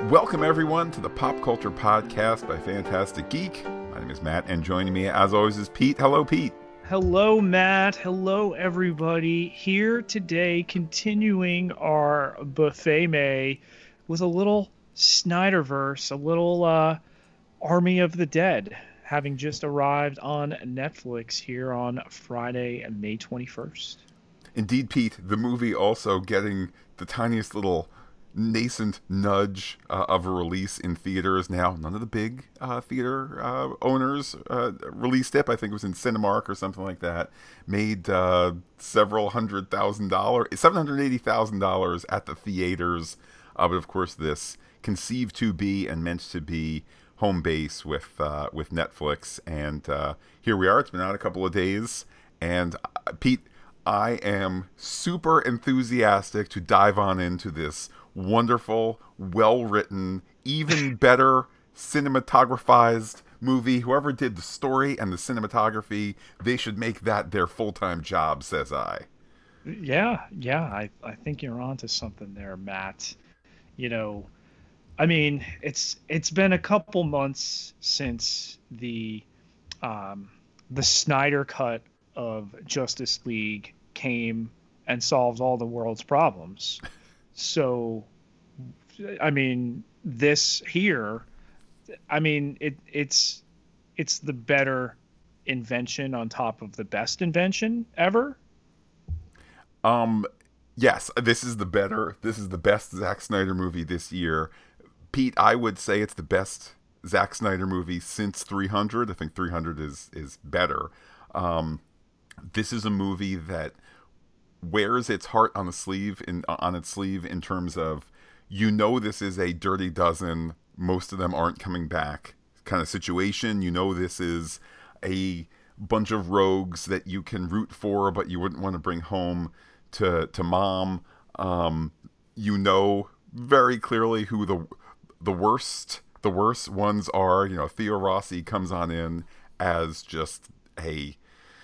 Welcome, everyone, to the Pop Culture Podcast by Fantastic Geek. My name is Matt, and joining me, as always, is Pete. Hello, Pete. Hello, Matt. Hello, everybody. Here today, continuing our buffet May with a little Snyderverse, a little Army of the Dead, having just arrived on Netflix here on Friday, May 21st. Indeed, Pete, the movie also getting the tiniest little nascent nudge of a release in theaters now. None of the big theater owners released it. I think it was in Cinemark or something like that. Made several $100,000, $780,000 at the theaters. But of course, this conceived to be and meant to be home base with Netflix. And here we are. It's been out a couple of days. And Pete, I am super enthusiastic to dive on into this wonderful, well-written, even better cinematographized movie. Whoever did the story and the cinematography, they should make that their full-time job, says I. Yeah, I think you're onto something there, Matt. You know, I mean, it's been a couple months since the Snyder cut of Justice League came and solved all the world's problems. So, I mean, this here, I mean, it's the better invention on top of the best invention ever. Yes, this is the best Zack Snyder movie this year. Pete, I would say it's the best Zack Snyder movie since 300. I think 300 is better. This is a movie that wears its heart on its sleeve in terms of, this is a Dirty Dozen, most of them aren't coming back kind of situation. This is a bunch of rogues that you can root for but you wouldn't want to bring home to mom. Very clearly who the worst ones are. Theo Rossi comes on in as just a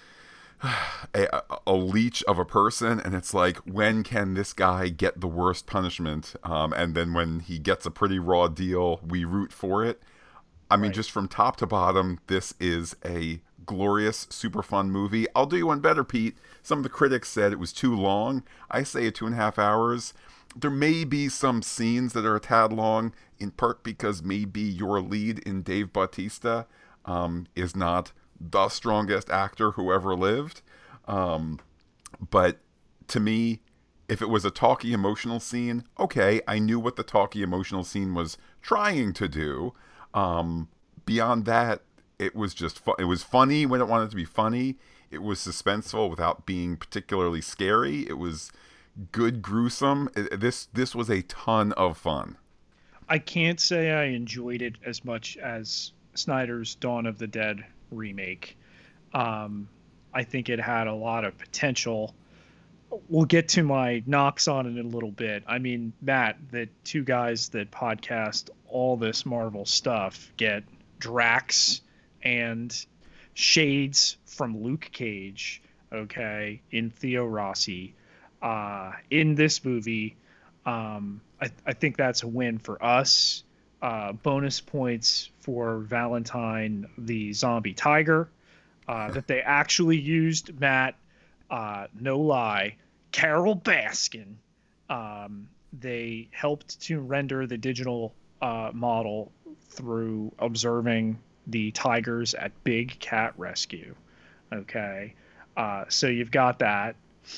leech of a person, and it's like, when can this guy get the worst punishment? And then when he gets a pretty raw deal, we root for it. I mean, just from top to bottom, this is a glorious, super fun movie. I'll do you one better, Pete. Some of the critics said it was too long. I say 2.5 hours. There may be some scenes that are a tad long, in part because maybe your lead in Dave Bautista is not the strongest actor who ever lived. But to me, if it was a talky emotional scene, okay, I knew what the talky emotional scene was trying to do. Beyond that, it was just it was funny when it wanted to be funny. It was suspenseful without being particularly scary. It was good gruesome. This was a ton of fun. I can't say I enjoyed it as much as Snyder's Dawn of the Dead remake. I think it had a lot of potential. We'll get to my knocks on it in a little bit. I mean, Matt, the two guys that podcast all this Marvel stuff get Drax and shades from Luke Cage, okay, in Theo Rossi. In this movie, I think that's a win for us. Bonus points for Valentine the Zombie Tiger. That they actually used, Matt, no lie, Carol Baskin. They helped to render the digital model through observing the tigers at Big Cat Rescue. Okay, so you've got that.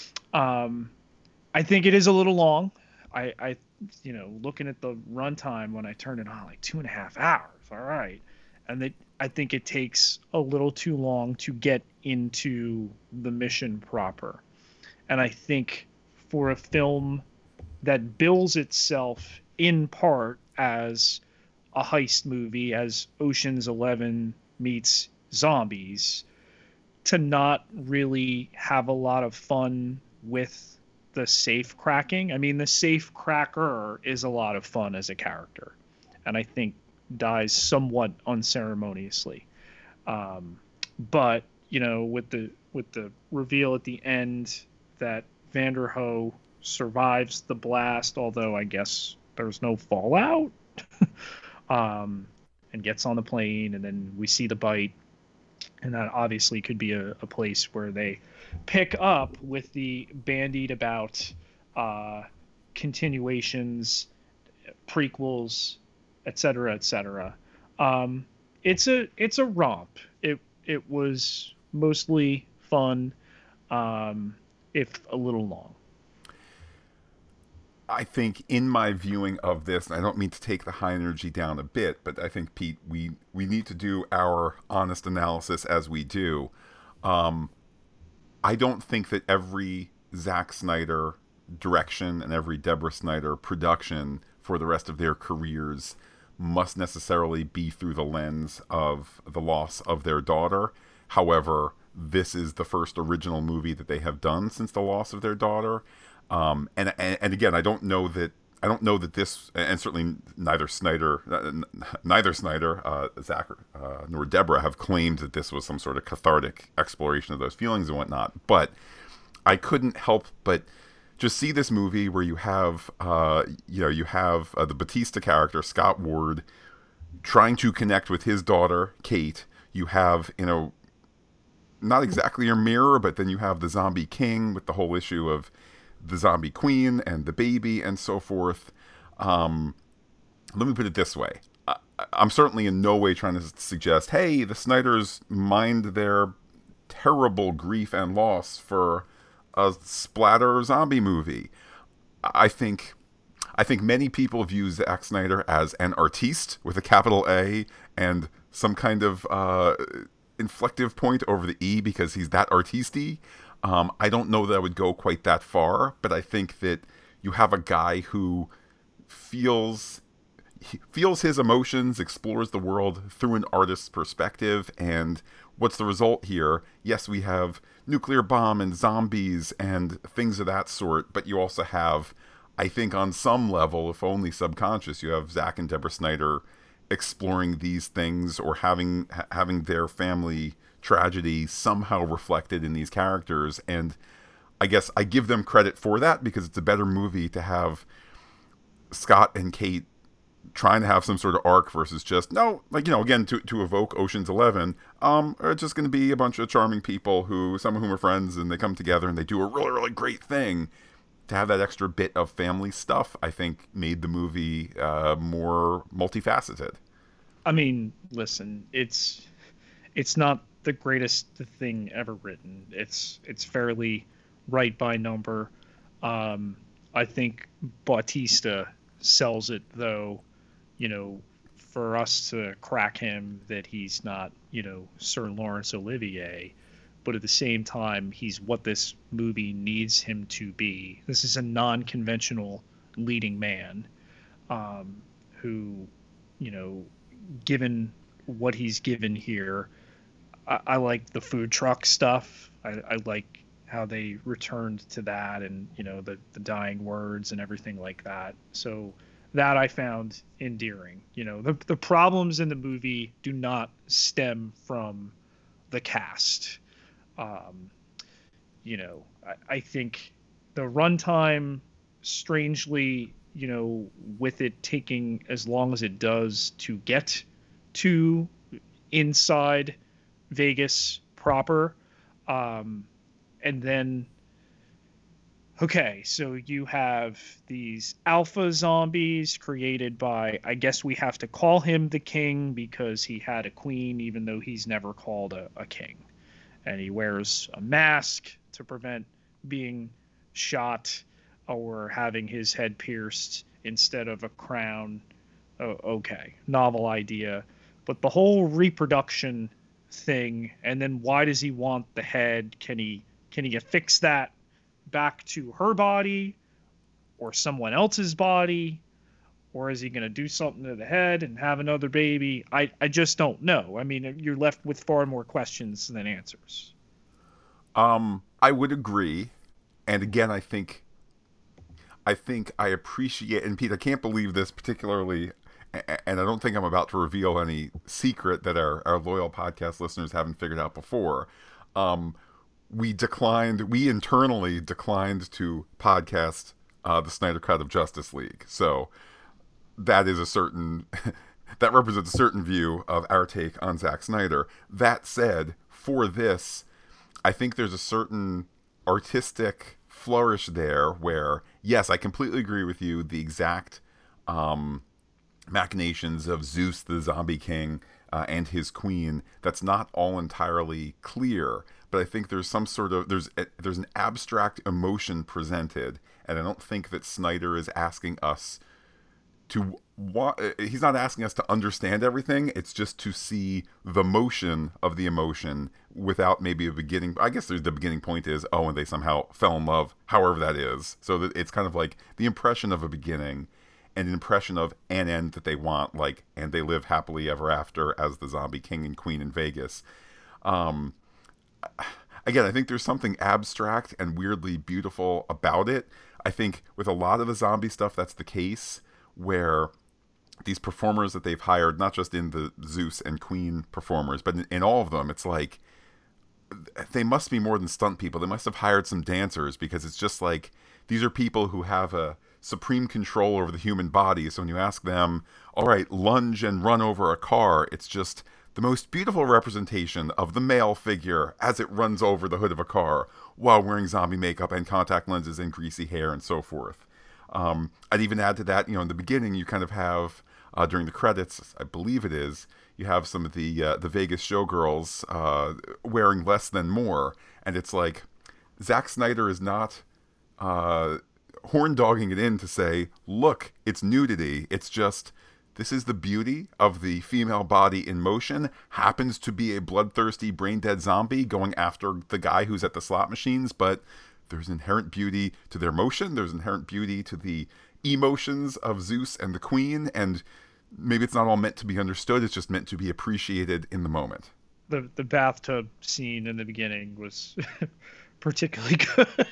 I think it is a little long. I looking at the runtime when I turned it on, like 2.5 hours. All right, and I think it takes a little too long to get into the mission proper. And I think for a film that bills itself in part as a heist movie, as Ocean's 11 meets zombies, to not really have a lot of fun with the safe cracking. I mean, the safe cracker is a lot of fun as a character, and I think dies somewhat unceremoniously. But with the reveal at the end that Vanderhoof survives the blast, although I guess there's no fallout. um, and gets on the plane, and then we see the bite, and that obviously could be a place where they pick up with the bandied about uh, continuations, prequels, etc., etc. Um, it's a romp. It was mostly fun, um, if a little long. I think in my viewing of this, and I don't mean to take the high energy down a bit, but I think Pete, we need to do our honest analysis as we do. Um, I don't think that every Zack Snyder direction and every Deborah Snyder production for the rest of their careers must necessarily be through the lens of the loss of their daughter. However, this is the first original movie that they have done since the loss of their daughter. And again, I don't know that this, and certainly neither Snyder, Zach, nor Deborah have claimed that this was some sort of cathartic exploration of those feelings and whatnot. But I couldn't help but just see this movie where you have the Batista character Scott Ward trying to connect with his daughter Kate. You have not exactly your mirror, but then you have the Zombie King with the whole issue of the Zombie Queen and the baby and so forth. Let me put it this way. I'm certainly in no way trying to suggest, hey, the Snyders mind their terrible grief and loss for a splatter zombie movie. I think many people view Zack Snyder as an artiste with a capital A and some kind of inflective point over the E because he's that artisty. I don't know that I would go quite that far, but I think that you have a guy who feels his emotions, explores the world through an artist's perspective, and what's the result here? Yes, we have nuclear bomb and zombies and things of that sort, but you also have, I think on some level, if only subconscious, you have Zack and Deborah Snyder exploring these things or having their family tragedy somehow reflected in these characters. And I guess I give them credit for that because it's a better movie to have Scott and Kate trying to have some sort of arc versus just again to evoke Ocean's 11. It's just going to be a bunch of charming people who some of whom are friends and they come together and they do a really really great thing. To have that extra bit of family stuff, I think made the movie more multifaceted. I mean, listen, it's not the greatest thing ever written. It's fairly right by number. I think Bautista sells it though, for us to crack him that he's not, Sir Laurence Olivier, but at the same time he's what this movie needs him to be. This is a non-conventional leading man, who, given what he's given here, I like the food truck stuff. I like how they returned to that, and the dying words and everything like that. So that I found endearing. The problems in the movie do not stem from the cast. Um, I think the runtime, strangely, with it taking as long as it does to get to inside Vegas proper. And then, okay, so you have these alpha zombies created by, I guess we have to call him the king because he had a queen, even though he's never called a king. And he wears a mask to prevent being shot or having his head pierced instead of a crown. Oh, okay, novel idea. But the whole reproduction thing, and then why does he want the head? Can he affix that back to her body or someone else's body? Or is he going to do something to the head and have another baby? I just don't know. I mean, you're left with far more questions than answers. I would agree. And again, I think I appreciate, and Pete, I can't believe this particularly, and I don't think I'm about to reveal any secret that our loyal podcast listeners haven't figured out before. We internally declined to podcast the Snyder Cut of Justice League. So that is a certain that represents a certain view of our take on Zack Snyder. That said, for this, I think there's a certain artistic flourish there where, yes, I completely agree with you. The exact machinations of Zeus, the Zombie King, and his queen, that's not all entirely clear. But I think there's some sort of there's an abstract emotion presented, and I don't think that Snyder is asking us to he's not asking us to understand everything. It's just to see the motion of the emotion without maybe a beginning. I guess the beginning point is, oh, and they somehow fell in love, however that is. So that it's kind of like the impression of a beginning and an impression of an end that they want, like, and they live happily ever after as the zombie king and queen in Vegas. Um, Again, I think there's something abstract and weirdly beautiful about it. I think with a lot of the zombie stuff, that's the case, where these performers that they've hired, not just in the Zeus and Queen performers, but in all of them, it's like they must be more than stunt people. They must have hired some dancers, because it's just like these are people who have a supreme control over the human body. So when you ask them, all right, lunge and run over a car, it's just the most beautiful representation of the male figure as it runs over the hood of a car while wearing zombie makeup and contact lenses and greasy hair and so forth. I'd even add to that, in the beginning, you kind of have, during the credits, I believe it is, you have some of the Vegas showgirls wearing less than more. And it's like, Zack Snyder is not horn dogging it in to say, look, it's nudity. It's just, this is the beauty of the female body in motion, happens to be a bloodthirsty, brain-dead zombie going after the guy who's at the slot machines, but there's inherent beauty to their motion. There's inherent beauty to the emotions of Zeus and the Queen, and maybe it's not all meant to be understood. It's just meant to be appreciated in the moment. The bathtub scene in the beginning was particularly good,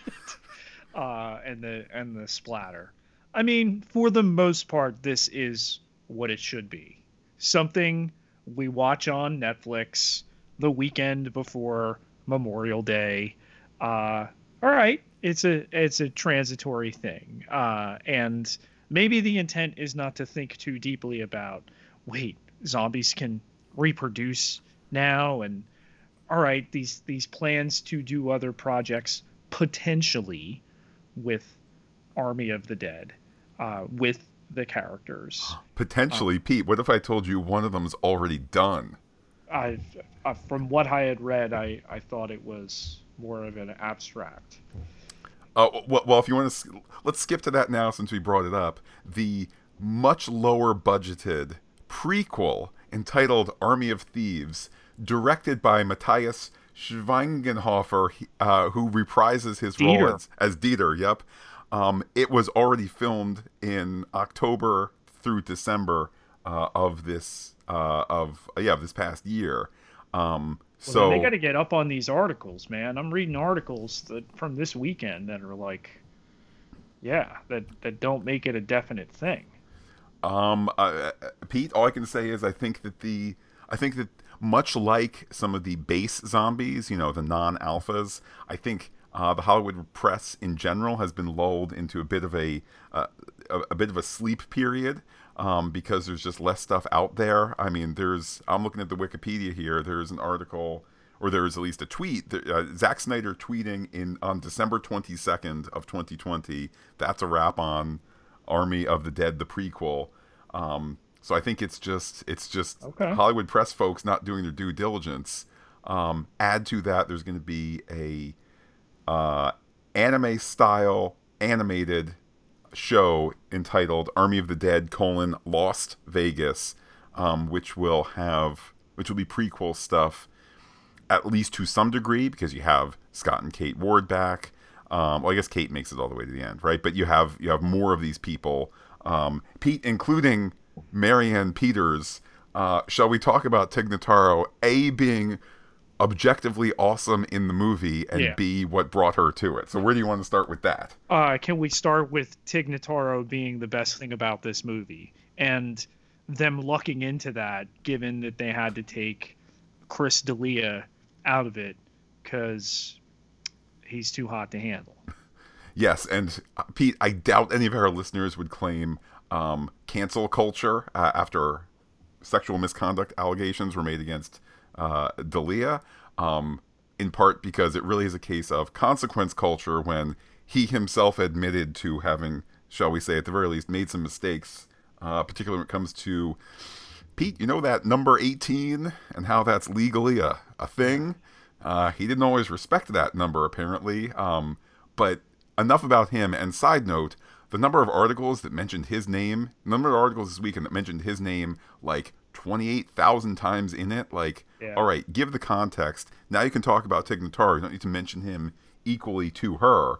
and the splatter. I mean, for the most part, this is what it should be. Something we watch on Netflix the weekend before Memorial Day. All right, it's a transitory thing, and maybe the intent is not to think too deeply about, wait, zombies can reproduce now, and all right, these plans to do other projects potentially with Army of the Dead, with the characters. Potentially, Pete, what if I told you one of them's already done? I, from what I had read, I thought it was more of an abstract. Well, if you want to, let's skip to that now since we brought it up. The much lower budgeted prequel entitled Army of Thieves, directed by Matthias Schweigenhofer, who reprises his role as Dieter. Yep. It was already filmed in October through December of this past year. So they got to get up on these articles, man. I'm reading articles from this weekend that are like, that don't make it a definite thing. Pete, all I can say is I think that much like some of the base zombies, the non-alphas, I think the Hollywood press in general has been lulled into a bit of a sleep period, because there's just less stuff out there. I mean, I'm looking at the Wikipedia here. There's an article, or there's at least a tweet. Zack Snyder tweeting on December 22nd of 2020. That's a wrap on Army of the Dead, the prequel. So I think it's just okay. Hollywood press folks not doing their due diligence. Add to that, there's going to be a anime style animated show entitled Army of the Dead: Lost Vegas, which will be prequel stuff, at least to some degree, because you have Scott and Kate Ward back. Well, I guess Kate makes it all the way to the end, right? But you have more of these people, Pete, including Marianne Peters. Shall we talk about Tig Notaro, A, being objectively awesome in the movie, and B, what brought her to it? So where do you want to start with that? Can we start with Tig Notaro being the best thing about this movie, and them lucking into that, given that they had to take Chris D'Elia out of it because he's too hot to handle? Yes, and Pete, I doubt any of our listeners would claim cancel culture after sexual misconduct allegations were made against Dalia, in part because it really is a case of consequence culture when he himself admitted to having, shall we say, at the very least, made some mistakes, particularly when it comes to Pete, you know that number 18 and how that's legally a thing? He didn't always respect that number, apparently. But enough about him. And side note, the number of articles that mentioned his name, number of articles this weekend that mentioned his name like 28,000 times in it. Like, Yeah. all right, give the context. Now you can talk about Tig Notaro. You don't need to mention him equally to her.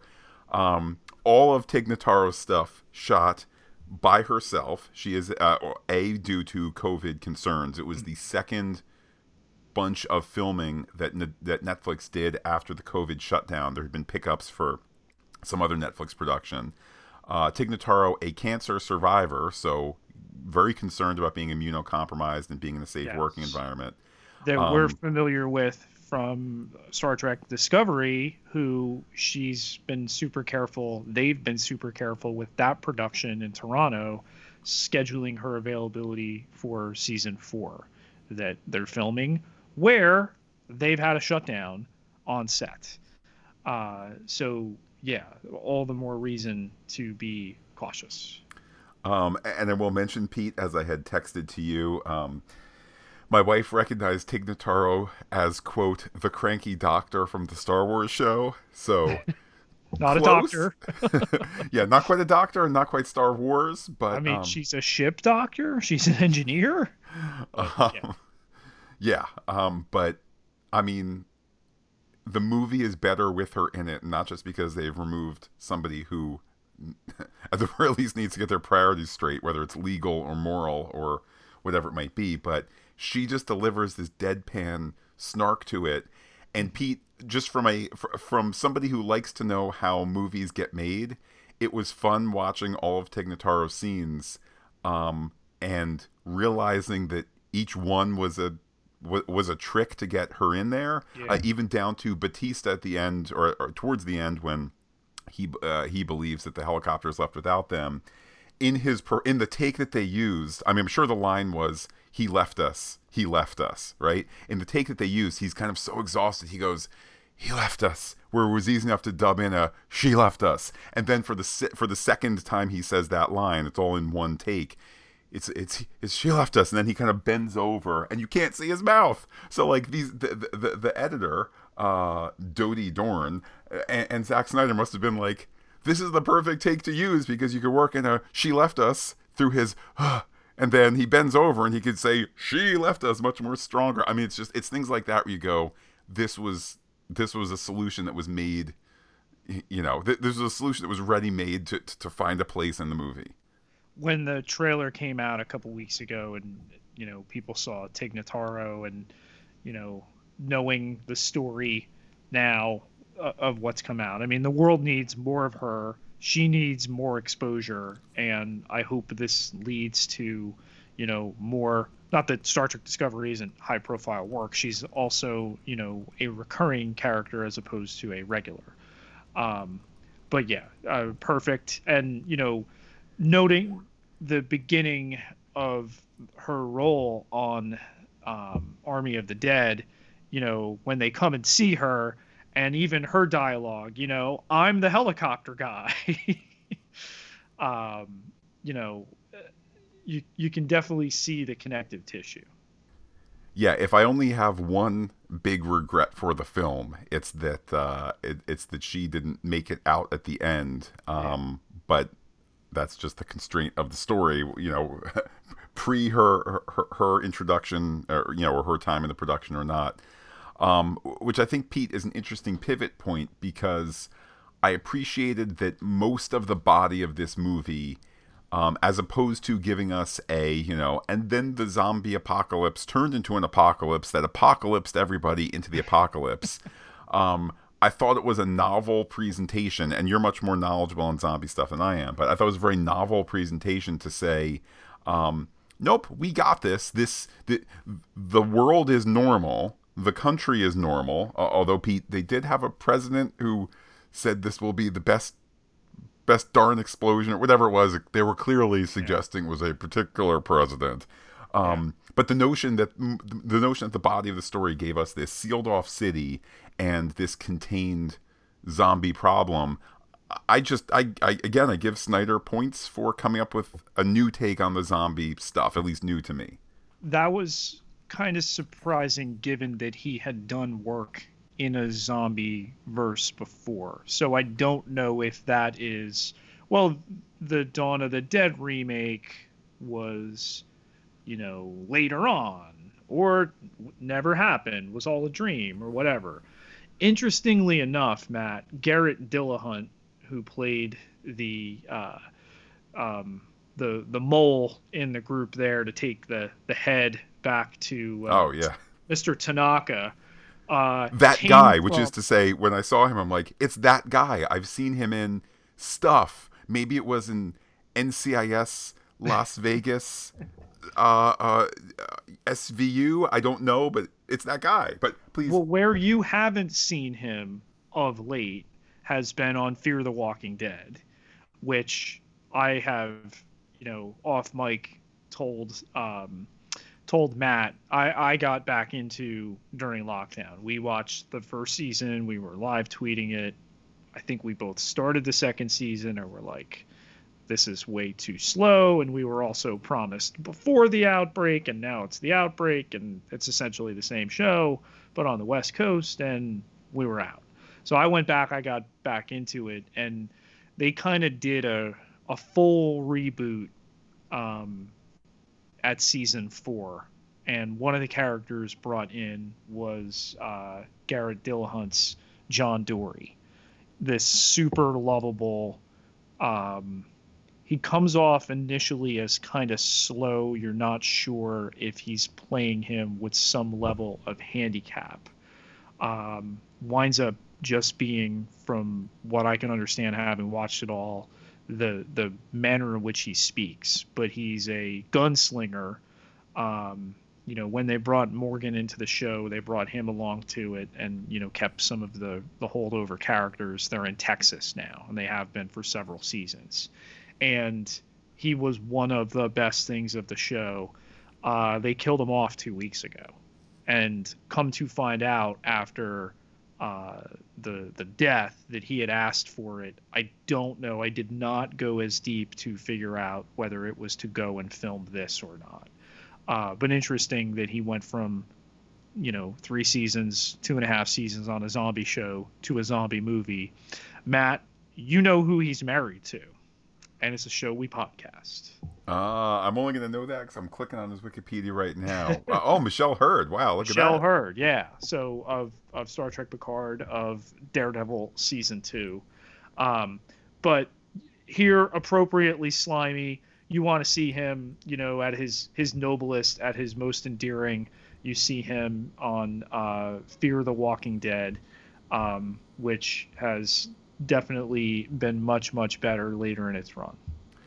All of Tig Notaro's stuff shot by herself. She is due to COVID concerns. It was the second bunch of filming that Netflix did after the COVID shutdown. There had been pickups for some other Netflix production. Tig Notaro, a cancer survivor, so very concerned about being immunocompromised and being in a safe working Yes. environment. That we're familiar with from Star Trek Discovery, who she's been super careful. They've been super careful with that production in Toronto, scheduling her availability for season 4 that they're filming, where they've had a shutdown on set. So yeah, all the more reason to be cautious. And I will mention, Pete, as I had texted to you, my wife recognized Tig Notaro as, quote, the cranky doctor from the Star Wars show. So Not close. a doctor. Yeah, not quite a doctor and not quite Star Wars, I but mean, she's a ship doctor. She's an engineer. But, yeah. yeah. But I mean, the movie is better with her in it, not just because they've removed somebody who, at the very least, needs to get their priorities straight, whether it's legal or moral or whatever it might be. But she just delivers this deadpan snark to it. And Pete, just from somebody who likes to know how movies get made, it was fun watching all of Tig Notaro's scenes, and realizing that each one was a trick to get her in there. Yeah. Even down to Batista at the end, or towards the end, when he believes that the helicopter is left without them. In the take that they used, I mean, I'm sure the line was he left us, right? In the take that they used, he's kind of so exhausted, he goes, he left us, where it was easy enough to dub in a she left us. And then for the second time he says that line, it's all in one take. It's she left us, and then he kind of bends over, and you can't see his mouth. So like the editor, Dodie Dorn, and Zack Snyder must have been like, this is the perfect take to use because you could work in a she left us through his, and then he bends over and he could say she left us much more stronger. I mean, it's things like that where you go, this was a solution that was made, you know, this was a solution that was ready made to find a place in the movie. When the trailer came out a couple weeks ago, and people saw Tig Notaro, and knowing the story now of what's come out, I mean, the world needs more of her. She needs more exposure, and I hope this leads to more. Not that Star Trek Discovery isn't high profile work, she's also a recurring character as opposed to a regular. But yeah, perfect. And noting the beginning of her role on Army of the Dead, when they come and see her, and even her dialogue, I'm the helicopter guy. You know, you can definitely see the connective tissue. Yeah, if I only have one big regret for the film, it's that it's that she didn't make it out at the end. But that's just the constraint of the story, pre her introduction, or her time in the production or not. Which I think, Pete, is an interesting pivot point, because I appreciated that most of the body of this movie, as opposed to giving us and then the zombie apocalypse turned into an apocalypse that apocalypsed everybody into the apocalypse. I thought it was a novel presentation, and you're much more knowledgeable on zombie stuff than I am, but I thought it was a very novel presentation to say, nope, we got this. The world is normal. The country is normal. Although, Pete, they did have a president who said this will be the best best darn explosion or whatever it was. They were clearly Yeah. suggesting was a particular president. Yeah. But the notion that the body of the story gave us this sealed off city and this contained zombie problem. I give Snyder points for coming up with a new take on the zombie stuff, at least new to me. That was kind of surprising given that he had done work in a zombie verse before. So I don't know if that is, well, the Dawn of the Dead remake was, later on, or never happened, was all a dream, or whatever. Interestingly enough, Matt, Garrett Dillahunt, who played um, the mole in the group there to take the head back to Oh yeah, Mr. Tanaka, that came guy. Which from. is to say, when I saw him, I'm like, it's that guy. I've seen him in stuff. Maybe it was in NCIS Las Vegas, uh, uh, SVU. I don't know, but it's that guy. But please, Well, where you haven't seen him of late has been on Fear the Walking Dead, which I have, off mic told told Matt I got back into during lockdown. We watched the first season, we were live tweeting it. I think we both started the second season or were like, this is way too slow, and we were also promised before the outbreak, and now it's the outbreak, and it's essentially the same show but on the West Coast, and we were out. So I went back, I got back into it, and they kind of did a full reboot um, at season 4, and one of the characters brought in was Garrett Dillahunt's John Dory, this super lovable. um, he comes off initially as kind of slow. You're not sure if he's playing him with some level of handicap. Winds up just being, from what I can understand, having watched it all, the manner in which he speaks. But he's a gunslinger. When they brought Morgan into the show, they brought him along to it, and kept some of the holdover characters. They're in Texas now, and they have been for several seasons. And he was one of the best things of the show. They killed him off 2 weeks ago, and come to find out after the death that he had asked for it. I don't know. I did not go as deep to figure out whether it was to go and film this or not. But interesting that he went from 3 seasons, 2.5 seasons on a zombie show to a zombie movie. Matt, you know who he's married to, and it's a show we podcast. I'm only going to know that because I'm clicking on his Wikipedia right now. Oh, Michelle Hurd. Wow, look Michelle at that. Hurd, yeah. So of Star Trek Picard, of Daredevil season 2. But here, appropriately slimy. You want to see him, at his noblest, at his most endearing. You see him on Fear the Walking Dead, which has definitely been much, much better later in its run.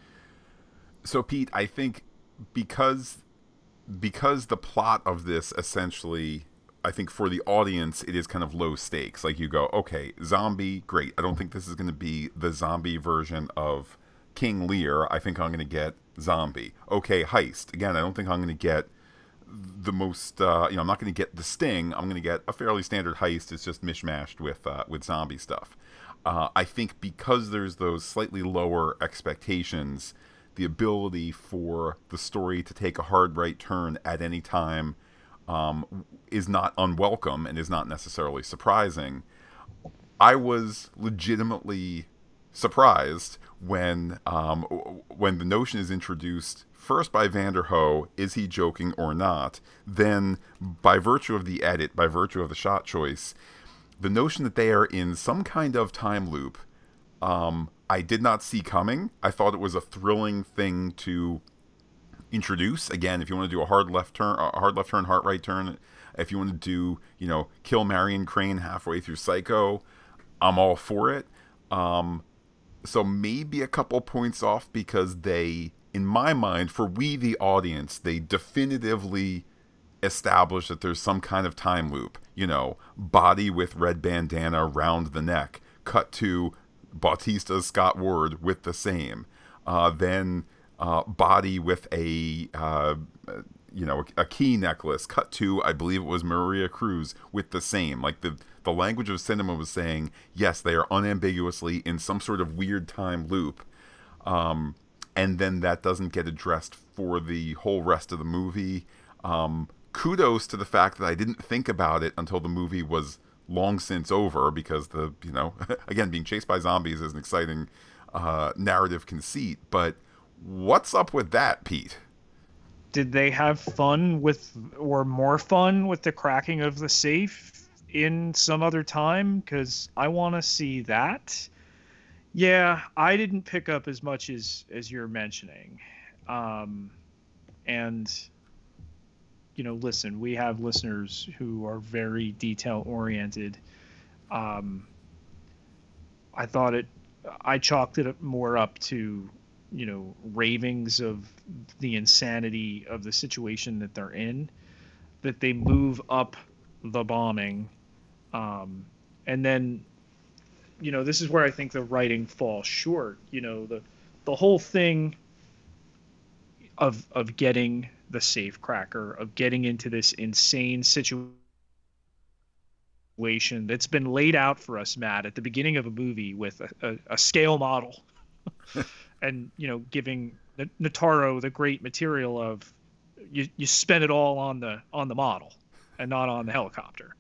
So Pete, I think because the plot of this essentially, I think for the audience it is kind of low stakes. Like you go, okay, zombie, great. I don't think this is going to be the zombie version of King Lear. I think I'm going to get zombie. Okay, heist. Again, I don't think I'm going to get the most. I'm not going to get the Sting. I'm going to get a fairly standard heist. It's just mishmashed with zombie stuff. I think because there's those slightly lower expectations, the ability for the story to take a hard right turn at any time is not unwelcome and is not necessarily surprising. I was legitimately surprised when the notion is introduced first by Vanderhoof, is he joking or not? Then, by virtue of the edit, by virtue of the shot choice, the notion that they are in some kind of time loop, I did not see coming. I thought it was a thrilling thing to introduce. Again, if you want to do a hard left turn, hard right turn, if you want to do, kill Marion Crane halfway through Psycho, I'm all for it. So maybe a couple points off because they, in my mind, for we the audience, they definitively establish that there's some kind of time loop. Body with red bandana round the neck, cut to Bautista Scott Ward with the same. Then body with a key necklace cut to, I believe it was Maria Cruz with the same. Like the language of cinema was saying, yes, they are unambiguously in some sort of weird time loop. And then that doesn't get addressed for the whole rest of the movie. Kudos to the fact that I didn't think about it until the movie was long since over, because again, being chased by zombies is an exciting narrative conceit. But what's up with that, Pete? Did they have fun with, or more fun with, the cracking of the safe in some other time? Because I want to see that. Yeah, I didn't pick up as much as you're mentioning. And, listen, we have listeners who are very detail-oriented. I chalked it more up to, ravings of the insanity of the situation that they're in, that they move up the bombing. And then, this is where I think the writing falls short. The whole thing of getting the safe cracker, of getting into this insane situation that's been laid out for us, Matt, at the beginning of a movie with a scale model, and giving Notaro the great material of you spend it all on the model and not on the helicopter.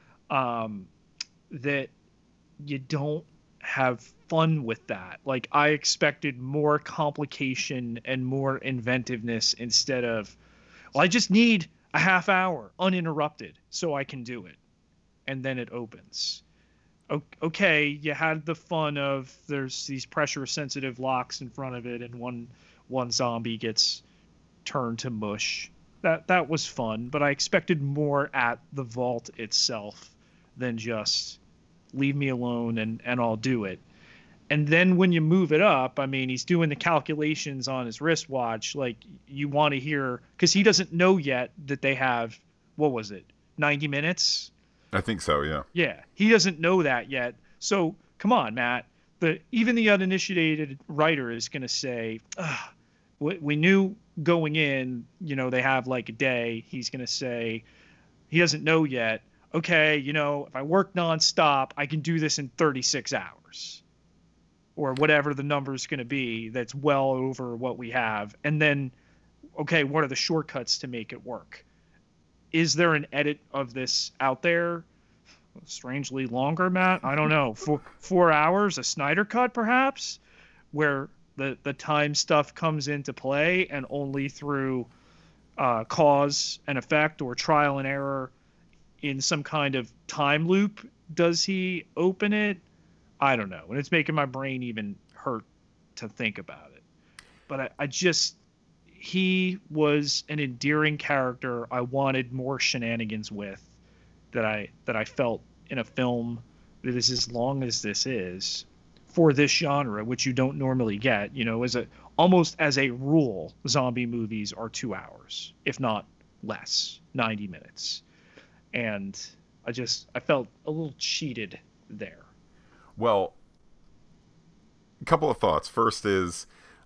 That you don't have fun with that. Like, I expected more complication and more inventiveness instead of, well, I just need a half hour uninterrupted so I can do it. And then it opens. Okay, you had the fun of there's these pressure sensitive locks in front of it, and one zombie gets turned to mush. That was fun, but I expected more at the vault itself than just leave me alone and I'll do it. And then when you move it up, I mean, he's doing the calculations on his wristwatch. Like, you want to hear, because he doesn't know yet that they have, what was it, 90 minutes? I think so, yeah. Yeah, he doesn't know that yet. So come on, Matt. Even the uninitiated writer is going to say, we knew going in, they have like a day. He's going to say, he doesn't know yet. Okay, if I work nonstop, I can do this in 36 hours. Or whatever the number is going to be, that's well over what we have. And then, okay, what are the shortcuts to make it work? Is there an edit of this out there? Strangely longer, Matt? I don't know. 4 hours, a Snyder cut, perhaps? Where the time stuff comes into play, and only through cause and effect or trial and error in some kind of time loop does he open it? I don't know. And it's making my brain even hurt to think about it. But he was an endearing character I wanted more shenanigans with, that I felt in a film that is as long as this is, for this genre, which you don't normally get. Almost as a rule, zombie movies are 2 hours, if not less, 90 minutes. And I felt a little cheated there. Well, a couple of thoughts. First is,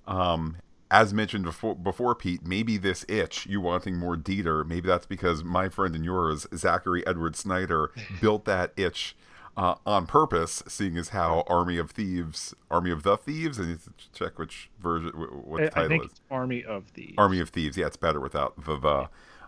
as mentioned before, Pete, maybe this itch, you wanting more Dieter, maybe that's because my friend and yours, Zachary Edward Snyder, built that itch on purpose, seeing as how Army of the Thieves, I need to check which version, what the title is. I think it's Army of Thieves. Army of Thieves, yeah, it's better without the.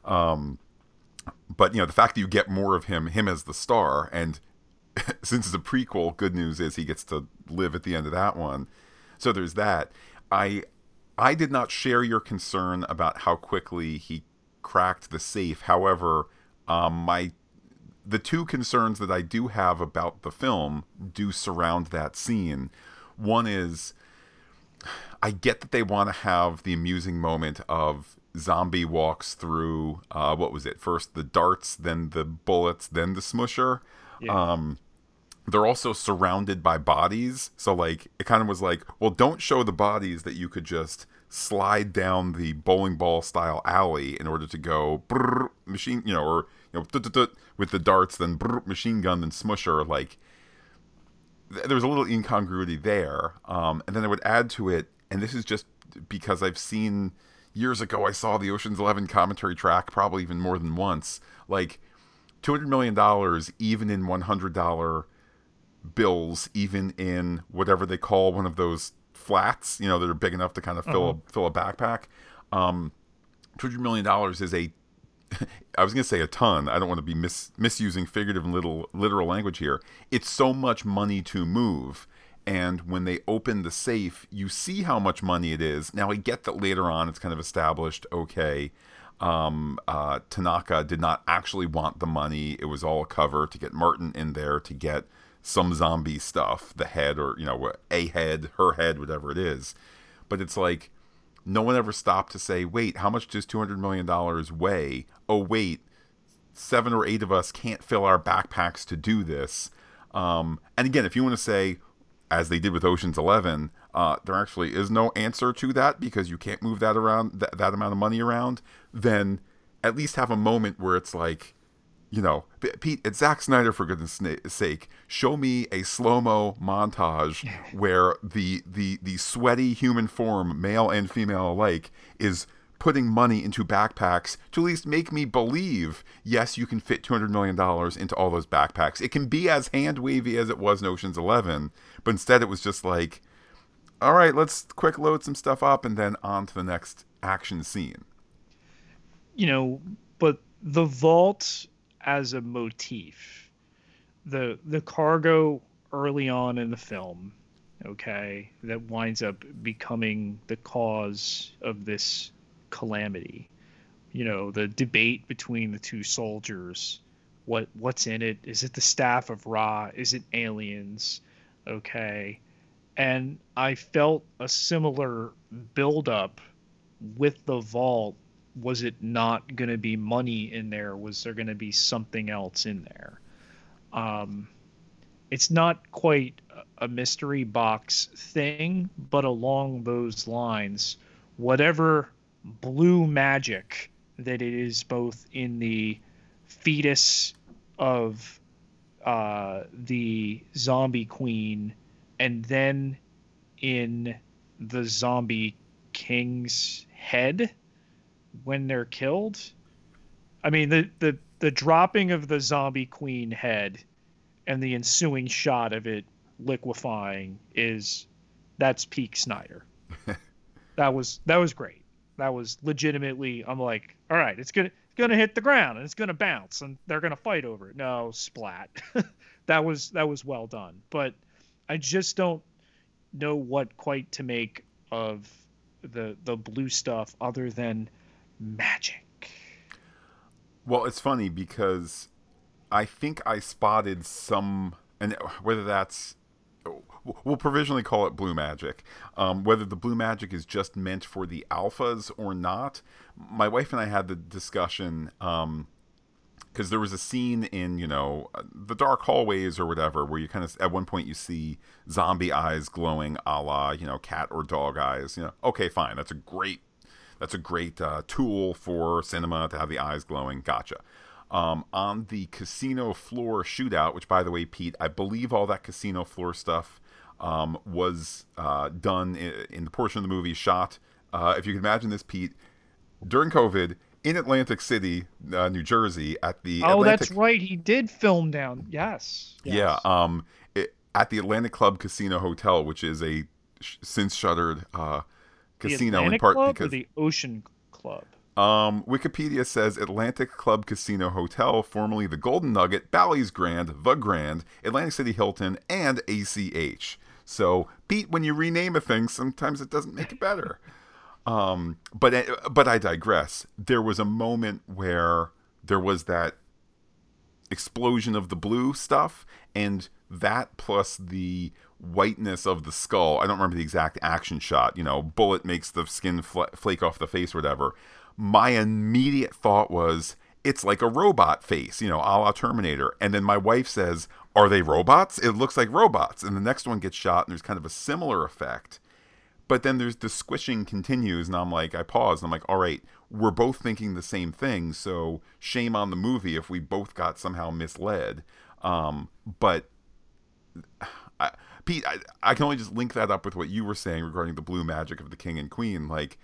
But, the fact that you get more of him as the star, and since it's a prequel, good news is he gets to live at the end of that one. So there's that. I did not share your concern about how quickly he cracked the safe. However, the two concerns that I do have about the film do surround that scene. One is, I get that they want to have the amusing moment of zombie walks through, what was it? First the darts, then the bullets, then the smusher. Yeah. They're also surrounded by bodies. So, like, it kind of was like, well, don't show the bodies that you could just slide down the bowling ball style alley in order to go brrr, machine, with the darts, then brrr, machine gun, then smusher. Like, there was a little incongruity there. And then I would add to it, and this is just because I've seen years ago, I saw the Ocean's 11 commentary track probably even more than once. Like $200 million, even in $100 bills, even in whatever they call one of those flats, you know, that are big enough to kind of Uh-huh. fill a backpack. $200 million is a I was going to say a ton. I don't want to be misusing figurative and literal language here. It's so much money to move. And when they open the safe, you see how much money it is. Now, I get that later on it's kind of established, okay, Tanaka did not actually want the money. It was all a cover to get Martin in there to get some zombie stuff, the head or, you know, a head, her head, whatever it is. But it's like, no one ever stopped to say, wait, how much does $200 million weigh? Oh, wait, 7 or 8 of us can't fill our backpacks to do this. And again, if you want to say, as they did with Ocean's 11, there actually is no answer to that because you can't move that around, that amount of money around, then at least have a moment where it's like, you know, Pete, it's Zack Snyder, for goodness sake. Show me a slow mo montage where the sweaty human form, male and female alike, is putting money into backpacks to at least make me believe, yes, you can fit $200 million into all those backpacks. It can be as hand wavy as it was in Ocean's 11, but instead it was just like, all right, let's quick load some stuff up and then on to the next action scene. You know, but the vault as a motif, the cargo early on in the film, okay, that winds up becoming the cause of this calamity. You know, the debate between the two soldiers. What's in it? Is it the staff of Ra? Is it aliens? Okay. And I felt a similar buildup with the vault. Was it not going to be money in there? Was there going to be something else in there? Um, it's not quite a mystery box thing, but along those lines, whatever blue magic that it is both in the fetus of the zombie queen and then in the zombie king's head when they're killed. I mean, the dropping of the zombie queen head and the ensuing shot of it liquefying is that's peak Snyder. That was great. That was legitimately. I'm like, all right, it's gonna hit the ground and it's gonna bounce and they're gonna fight over it. No splat. That was well done. But I just don't know what quite to make of the blue stuff other than magic. Well, it's funny because I think I spotted some, and whether that's, we'll provisionally call it blue magic. Whether the blue magic is just meant for the alphas or not, my wife and I had the discussion because there was a scene in, you know, the dark hallways or whatever where you kind of, at one point you see zombie eyes glowing, a la, you know, cat or dog eyes. You know, okay, fine, that's a great tool for cinema to have the eyes glowing. Gotcha. On the casino floor shootout, which, by the way, Pete, I believe all that casino floor stuff was done in the portion of the movie shot. If you can imagine this, Pete, during COVID in Atlantic City, New Jersey, at the Oh, that's Atlantic. right. He did film down. Yes. Yeah, Yes. at the Atlantic Club Casino Hotel, which is a since shuttered The casino in Atlantic part Club or because the Ocean Club? Wikipedia says Atlantic Club Casino Hotel, formerly the Golden Nugget, Bally's Grand, The Grand, Atlantic City Hilton, and ACH. So, Pete, when you rename a thing, sometimes it doesn't make it better. But I digress. There was a moment where there was that explosion of the blue stuff, and that plus the whiteness of the skull. I don't remember the exact action shot. You know, bullet makes the skin flake off the face or whatever. My immediate thought was, it's like a robot face, you know, a la Terminator. And then my wife says, are they robots? It looks like robots. And the next one gets shot, and there's kind of a similar effect. But then there's the squishing continues, and I'm like, I pause, and I'm like, all right, we're both thinking the same thing, so shame on the movie if we both got somehow misled. But Pete, I can only just link that up with what you were saying regarding the blue magic of the king and queen. Like,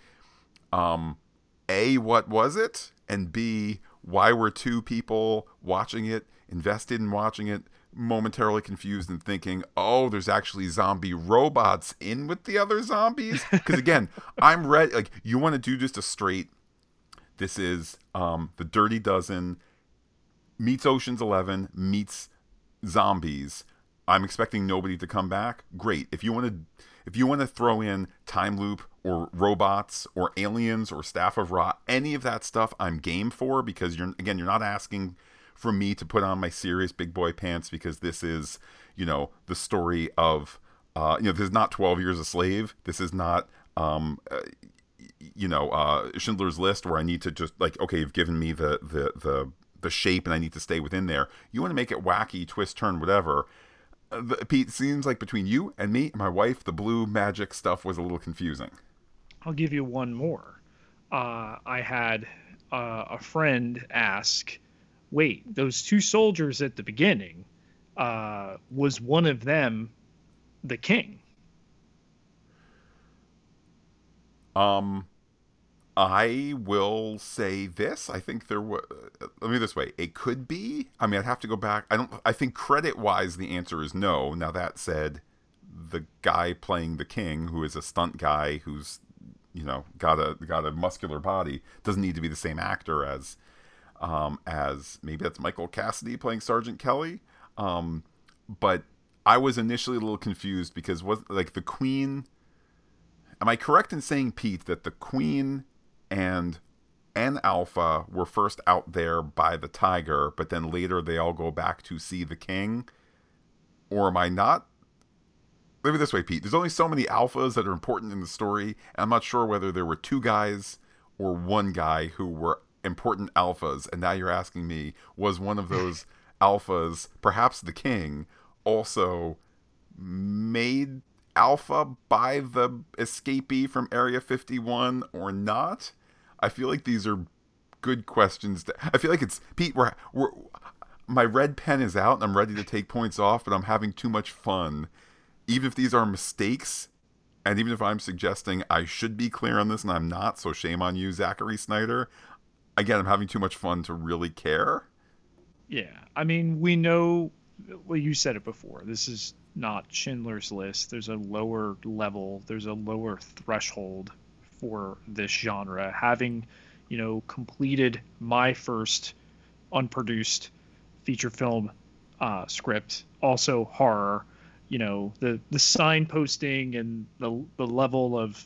A, what was it? And B, why were two people watching it, invested in watching it, momentarily confused and thinking, oh, there's actually zombie robots in with the other zombies? Because again, I'm ready. Like, you want to do just a straight, this is the Dirty Dozen meets Ocean's 11 meets zombies. I'm expecting nobody to come back. Great. If you want to throw in time loop or robots or aliens or Staff of Ra, any of that stuff, I'm game for, because you're not asking for me to put on my serious big boy pants, because this is, the story of, this is not 12 Years a Slave. This is not, Schindler's List, where I need to just like, okay, you've given me the shape and I need to stay within there. You want to make it wacky, twist, turn, whatever. Pete, seems like between you and me, my wife, the blue magic stuff was a little confusing. I'll give you one more. I had a friend ask, wait, those two soldiers at the beginning, was one of them the king? I will say this. I think there was. Let me this way. It could be. I mean, I'd have to go back. I think credit-wise, the answer is no. Now that said, the guy playing the king, who is a stunt guy, who's got a muscular body, doesn't need to be the same actor as maybe that's Michael Cassidy playing Sergeant Kelly. But I was initially a little confused because the Queen. Am I correct in saying, Pete, that the Queen and Alpha were first out there by the tiger, but then later they all go back to see the king? Or am I not? Let me this way, Pete. There's only so many alphas that are important in the story, and I'm not sure whether there were two guys or one guy who were important alphas. And now you're asking me, was one of those alphas, perhaps the king, also made alpha by the escapee from Area 51 or not? I feel like these are good questions. I feel like it's, Pete, my red pen is out and I'm ready to take points off, but I'm having too much fun. Even if these are mistakes, and even if I'm suggesting I should be clear on this and I'm not, so shame on you, Zachary Snyder. Again, I'm having too much fun to really care. Yeah, I mean, we know, well, you said it before, this is not Schindler's List. There's a lower level, there's a lower threshold for this genre. Having, completed my first unproduced feature film script, also horror, the signposting and the level of,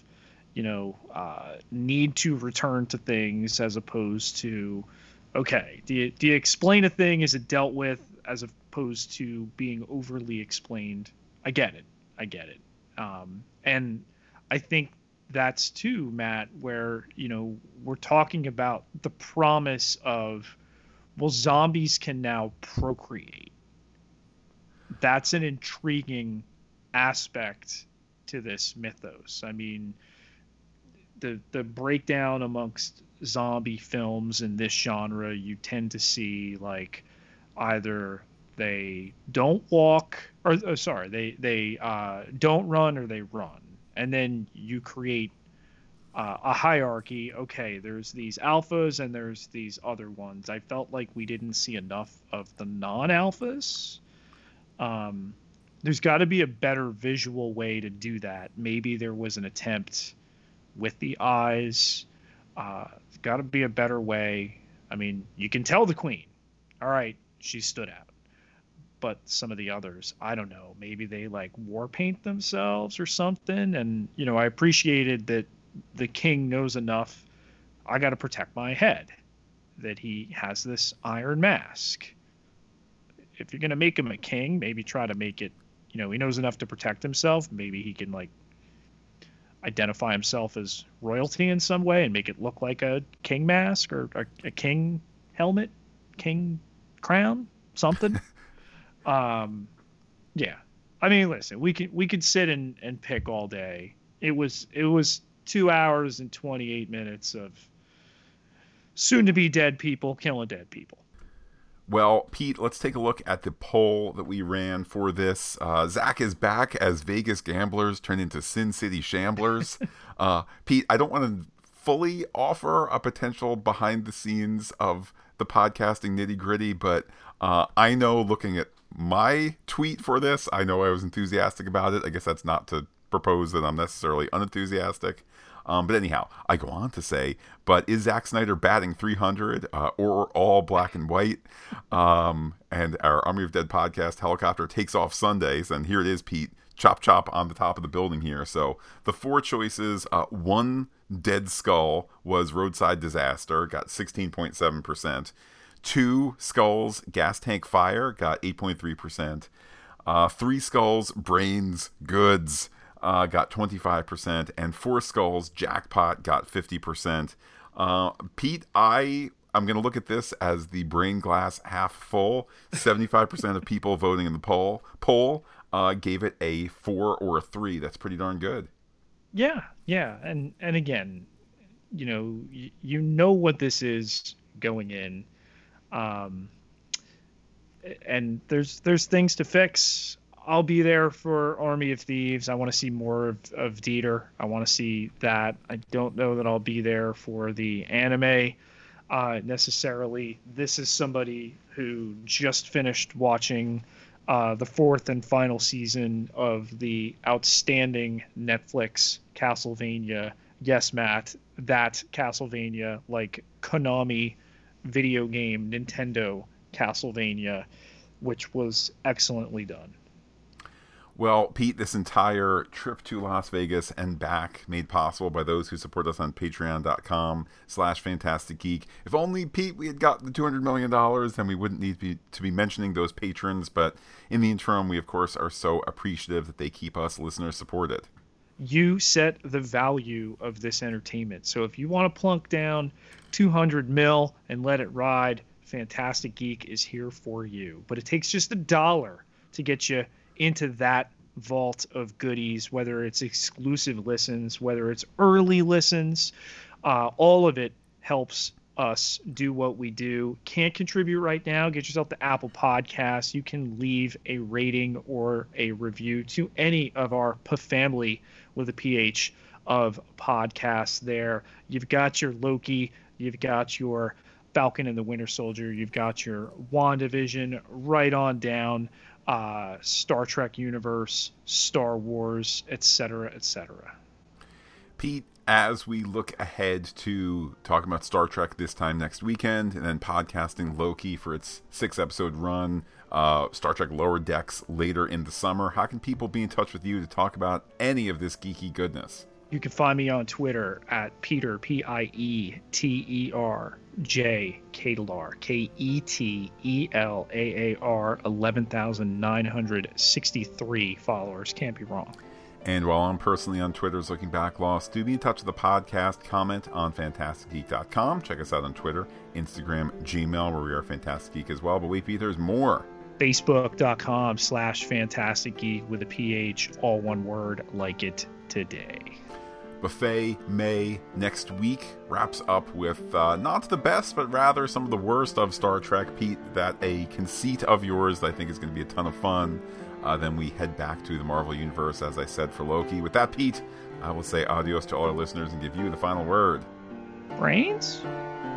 need to return to things, as opposed to, okay, do you explain a thing? Is it dealt with? As opposed to being overly explained. I get it. And I think that's too, Matt, where, we're talking about the promise of, well, zombies can now procreate. That's an intriguing aspect to this mythos. I mean, the breakdown amongst zombie films in this genre, you tend to see like either they don't walk or sorry, they don't run, or they run, and then you create a hierarchy. Okay, there's these alphas and there's these other ones. I felt like we didn't see enough of the non-alphas. There's got to be a better visual way to do that. Maybe there was an attempt with the eyes. Got to be a better way. I mean, you can tell the Queen, all right, she stood out. But some of the others, I don't know, maybe they like war paint themselves or something. And, I appreciated that the king knows enough. I got to protect my head, that he has this iron mask. If you're going to make him a king, maybe try to make it, he knows enough to protect himself. Maybe he can like identify himself as royalty in some way and make it look like a king mask or a king helmet, king crown, something. Yeah. I mean, listen, we could sit and pick all day. It was 2 hours and 28 minutes of soon to be dead people killing dead people. Well, Pete, let's take a look at the poll that we ran for this. Zach is back as Vegas gamblers turn into Sin City shamblers. Pete, I don't want to fully offer a potential behind the scenes of the podcasting nitty gritty, but I know looking at my tweet for this, I know I was enthusiastic about it. I guess that's not to propose that I'm necessarily unenthusiastic. But anyhow, I go on to say, but is Zack Snyder batting 300 or all black and white? And our Army of Dead podcast helicopter takes off Sundays, and here it is, Pete, chop chop on the top of the building here. So the four choices, one dead skull was Roadside Disaster, got 16.7%. Two skulls, Gas Tank Fire, got 8.3%. Three skulls, Brains Goods, got 25%, and four skulls, Jackpot, got 50%. Pete, I'm going to look at this as the brain glass half full. 75% of people voting in the poll gave it a 4 or a 3. That's pretty darn good. Yeah, and again, you know what this is going in, and there's things to fix. I'll be there for Army of Thieves. I want to see more of Dieter. I want to see that. I don't know that I'll be there for the anime necessarily. This is somebody who just finished watching the fourth and final season of the outstanding Netflix Castlevania. Yes, Matt, that Castlevania, like Konami video game, Nintendo Castlevania, which was excellently done. Well, Pete, this entire trip to Las Vegas and back made possible by those who support us on patreon.com/fantasticgeek. If only, Pete, we had got the $200 million, then we wouldn't need to be mentioning those patrons. But in the interim, we, of course, are so appreciative that they keep us listeners supported. You set the value of this entertainment. So if you want to plunk down $200 million and let it ride, Fantastic Geek is here for you. But it takes just $1 to get you into that vault of goodies, whether it's exclusive listens, whether it's early listens. All of it helps us do what we do. Can't contribute right now? Get yourself the Apple Podcasts. You can leave a rating or a review to any of our family with a PH of podcasts there. You've got your Loki, you've got your Falcon and the Winter Soldier, you've got your WandaVision, right on down Star Trek universe, Star Wars, etc., etc. Pete, as we look ahead to talking about Star Trek this time next weekend, and then podcasting Loki for its 6-episode run, Star Trek Lower Decks later in the summer, how can people be in touch with you to talk about any of this geeky goodness? You can find me on Twitter at Peter, Pieter J. Ketelaar, Ketelaar, 11,963 followers. Can't be wrong. And while I'm personally on Twitter's Looking Back Lost, do be in touch with the podcast. Comment on FantasticGeek.com. Check us out on Twitter, Instagram, Gmail, where we are Fantastic Geek as well. But wait, Pete, there's more. Facebook.com/FantasticGeek with a PH, all one word, like it today. Buffet May next week wraps up with not the best, but rather some of the worst of Star Trek. Pete, that a conceit of yours that I think is going to be a ton of fun. Then we head back to the Marvel Universe, as I said, for Loki. With that, Pete, I will say adios to all our listeners and give you the final word. Brains?